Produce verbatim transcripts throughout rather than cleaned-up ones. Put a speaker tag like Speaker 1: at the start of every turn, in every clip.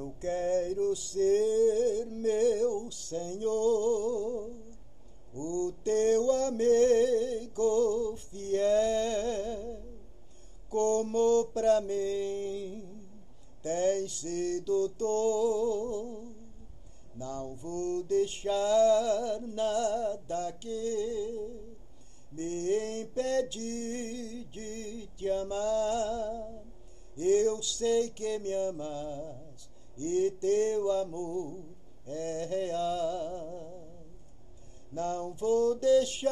Speaker 1: Eu quero ser, meu Senhor, o teu amigo fiel, como pra mim tens sido tu. Não vou deixar nada que me impede de te amar. Eu sei que me amas e teu amor é real. Não vou deixar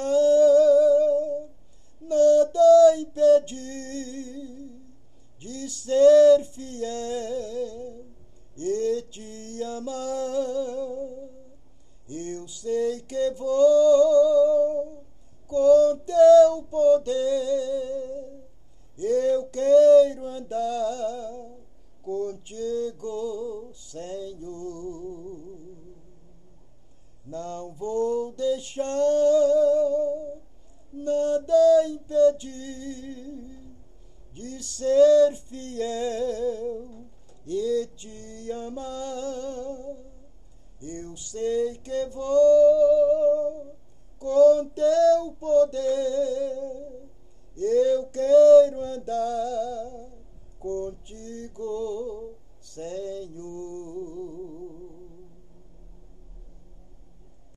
Speaker 1: nada impedir de ser fiel e te amar. Eu sei que vou com teu poder, eu quero andar contigo, Senhor. Não vou deixar nada impedir de ser fiel e te amar. Eu sei que vou